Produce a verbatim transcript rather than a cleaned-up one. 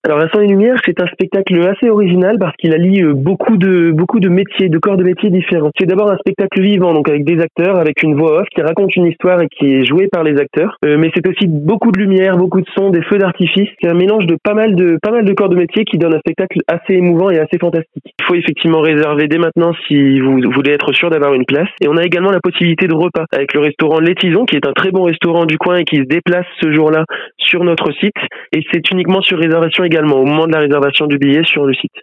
Alors Vincent et Lumière, c'est un spectacle assez original parce qu'il allie euh, beaucoup de beaucoup de métiers, de corps de métiers différents. C'est d'abord un spectacle vivant, donc avec des acteurs, avec une voix off qui raconte une histoire et qui est jouée par les acteurs. Euh, mais c'est aussi beaucoup de lumière, beaucoup de sons, des feux d'artifice. C'est un mélange de pas mal de pas mal de corps de métiers qui donne un spectacle assez émouvant et assez fantastique. Il faut effectivement réserver dès maintenant si vous voulez être sûr d'avoir une place. Et on a également la possibilité de repas avec le restaurant Les Tisons, qui est un très bon restaurant du coin et qui se déplace ce jour-là sur notre site. Et c'est uniquement sur réservation également, au moment de la réservation du billet sur le site.